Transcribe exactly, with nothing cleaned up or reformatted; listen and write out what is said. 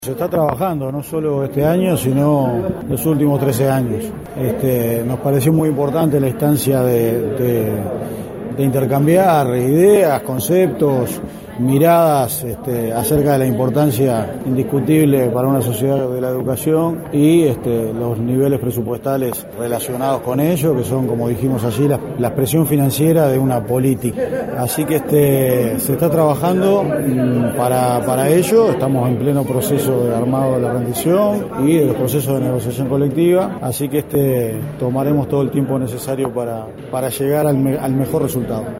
Se está trabajando no solo este año, sino los últimos trece años. Este, nos pareció muy importante la instancia de, de, de intercambiar ideas, conceptos, miradas este, acerca de la importancia indiscutible para una sociedad de la educación y este, los niveles presupuestales relacionados con ello, que son, como dijimos allí, la, la expresión financiera de una política. Así que este, se está trabajando para, para ello, estamos en pleno proceso de armado de la rendición y de los procesos de negociación colectiva, así que este, tomaremos todo el tiempo necesario para, para llegar al, me, al mejor resultado.